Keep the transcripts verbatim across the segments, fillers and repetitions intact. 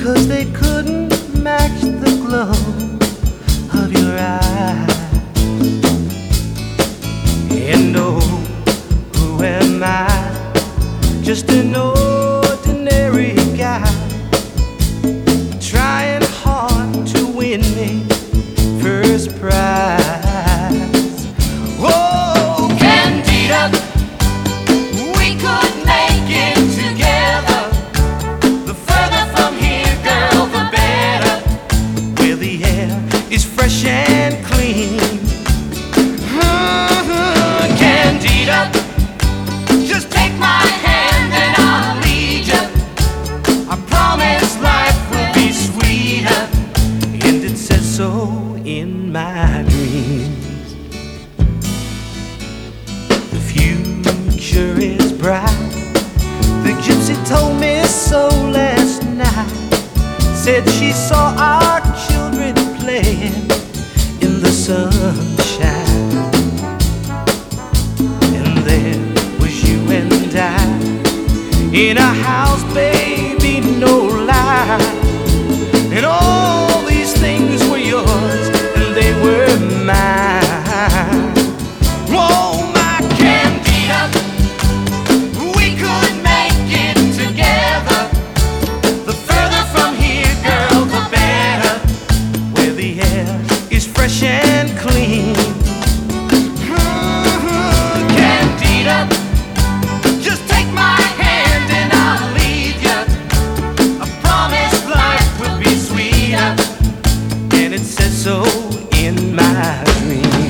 'cause they couldn't match the glow of your eyes. And oh, who am I? Just an ordinary guy, trying hard to win me first prize. Oh, Candida, we could make it together. The further from here, girl, the better. Where the air is fresh and clean. Mm-hmm. Candida, just take my hand and I'll lead you. I promise life will be sweeter, and it says so in my dreams. The future is bright. The gypsy told me so last night. Said she saw our children playing in the sunshine. And there was you and I in a house, baby, no lie. And all these things were yours and they were mine. Oh, my Candida, we could make it together. The further from here, girl, the better. Where the air is fresh and clean. Mm-hmm. Candida, just take my hand and I'll lead you. I promise life will be sweeter, and it says so in my dreams.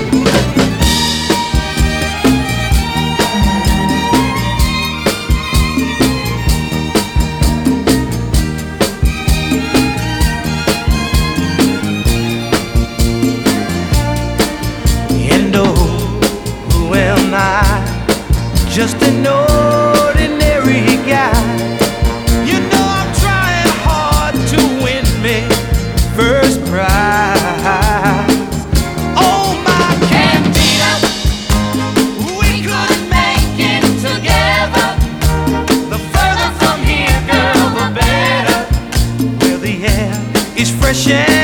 And oh, who am I? Just an ordinary guy. You know I'm trying hard to win me first prize. Oh, my Candida, we could make it together. The further from here, girl, the better. Where the air is fresh and